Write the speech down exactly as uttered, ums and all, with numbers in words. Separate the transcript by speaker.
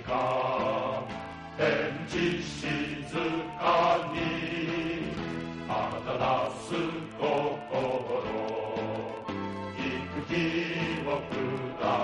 Speaker 1: か天地静かにあたらす心幾日を下